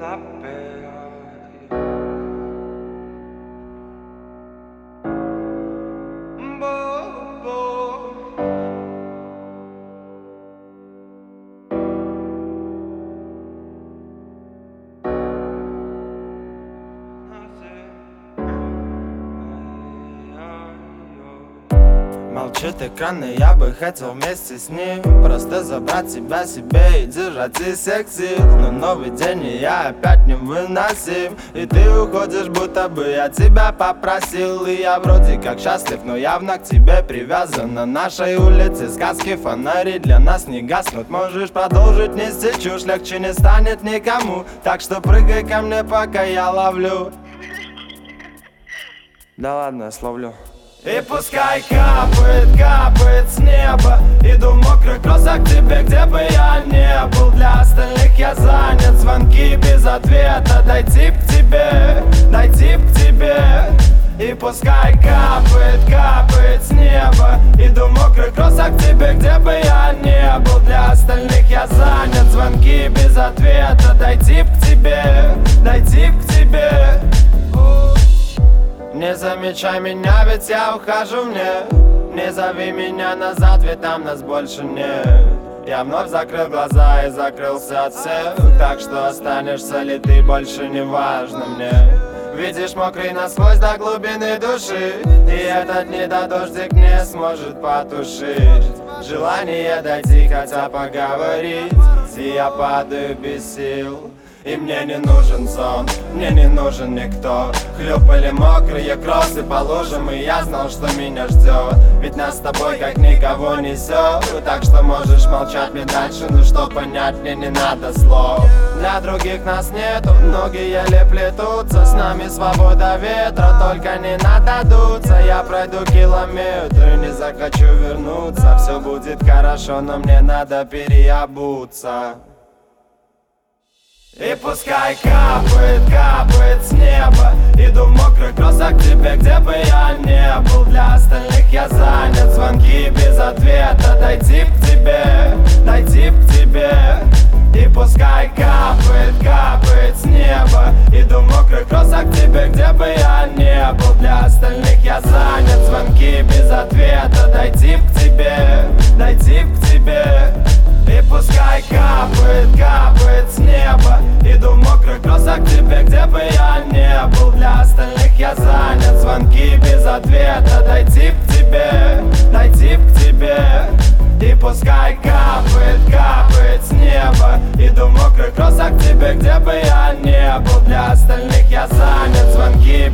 Молчит экран, и я бы хотел вместе с ним просто забрать тебя себе и держать из всех сил. Но новый день, и я опять невыносим, и ты уходишь, будто бы я тебя попросил. И я вроде как счастлив, но явно к тебе привязан. На нашей улице сказки, фонари для нас не гаснут. Можешь продолжить нести чушь, легче не станет никому. Так что прыгай ко мне, пока я ловлю. Да ладно, я словлю. И пускай капает, капает с неба. Иду в мокрых кроссах к тебе, где бы я не был. Для остальных я занят, звонки без ответа. Дойти к тебе, дойти к тебе. И пускай капает, капает с неба. Иду в мокрых кроссах к тебе, где бы я не был. Для остальных я занят, звонки без ответа. Дойти к тебе, дойти к тебе. Не замечай меня, ведь я ухожу мне. Не зови меня назад, ведь там нас больше нет. Я вновь закрыл глаза и закрылся от всех. Так что останешься ли ты, больше не важно мне. Видишь, мокрый насквозь до глубины души, и этот недодождик не сможет потушить желание дойти, хотя поговорить. И я падаю без сил. И мне не нужен сон, мне не нужен никто. Хлюпали мокрые кроссы по лужам, и я знал, что меня ждет. Ведь нас с тобой как никого несет. Так что можешь молчать мне дальше, но что понять мне не надо слов. Для других нас нету, ноги еле плетутся. С нами свобода ветра, только не надо дуться. Я пройду километры, не захочу вернуться. Все будет хорошо, но мне надо переобуться. И пускай капает, капает с неба. Иду в мокрых кроссах к тебе, где бы я не был. Для остальных я занят, звонки без ответа. Дойти к тебе, дойти к тебе. И пускай капает, капает с неба. Иду в мокрых кроссах к тебе, где бы я не был. Для остальных я занят, звонки без ответа. Дойти к тебе, дойти к тебе. И пускай капает, капает с неба. Иду в мокрых кроссах к тебе, где бы я не был. Для остальных я занят, звонки без ответа. Дойти к тебе, дойти к тебе. И пускай капает, капает с неба. Иду в мокрых кроссах к тебе, где бы я не был. Для остальных я занят, звонки